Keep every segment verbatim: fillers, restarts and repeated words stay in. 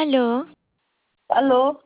Aló, Aló,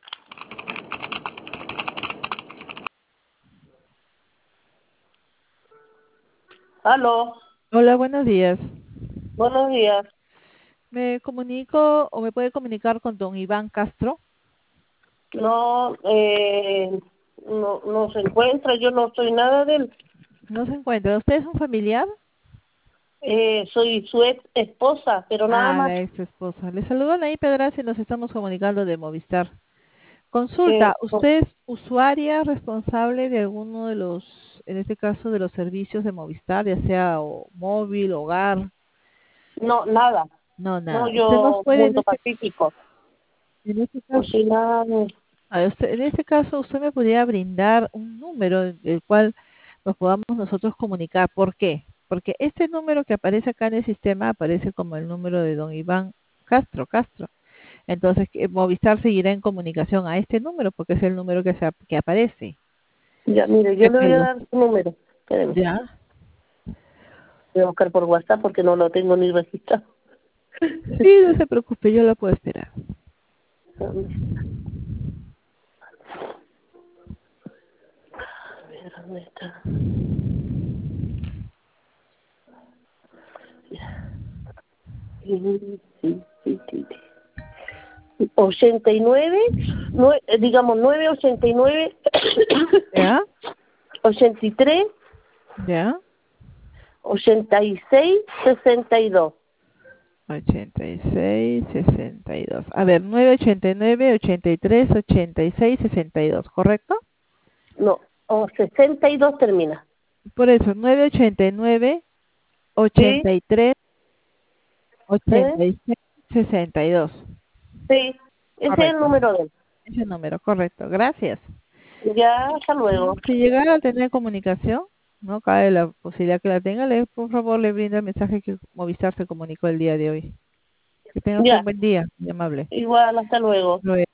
aló, Hola, buenos días. buenos días. ¿Me comunico o me puede comunicar con don Iván Castro? No, eh, no, no se encuentra, yo no soy nada de él. No se encuentra. ¿Usted es un familiar? Eh, soy su ex esposa, pero nada Ah, más. la ex esposa. Le saludo Anaí Pedraza y nos estamos comunicando de Movistar. Consulta, Eh, no, ¿usted es usuaria responsable de alguno de los, en este caso, de los servicios de Movistar, ya sea o móvil, hogar? no, nada. No, No, nada. Usted nos yo, puede, en Mundo este, Pacífico. en este No caso, soy nada de- a ver, usted- en este caso, usted me podría brindar un número del cual nos podamos nosotros comunicar. ¿Por qué? Porque este número que aparece acá en el sistema aparece como el número de don Iván Castro, Castro. Entonces, que Movistar seguirá en comunicación a este número porque es el número que, se, ap- que aparece. Ya, mire, yo Ya le que voy a lo- dar su número. Espéreme. ya. Voy a buscar por WhatsApp porque no lo tengo ni registrado. Sí, no se preocupe, yo la puedo esperar. ¿Dónde está? A ver, ¿dónde está? Sí, sí, sí, sí. ochenta y nueve, nue- eh, digamos nueve ochenta y nueve, ¿Ya? ochenta y tres, ¿Ya? ochenta y seis, sesenta y dos. ochenta y seis, sesenta y dos. A ver, nueve ochenta y nueve, ochenta y tres, ochenta y seis, sesenta y dos, ¿correcto? No, o sesenta y dos termina. Por eso, nueve ochenta y nueve, ¿Sí? ochenta y tres, ¿Eh? ochenta y seis, sesenta y dos. Sí. Ese es el Correcto. número de él. Ese número, correcto. Gracias. Ya, hasta Mm, luego. Si llegara a tener comunicación, no cabe la posibilidad que la tenga, le, por favor, le brinda el mensaje que Movistar se comunicó el día de hoy. Que tenga usted un Ya, buen día, muy amable. igual, hasta luego. Luego.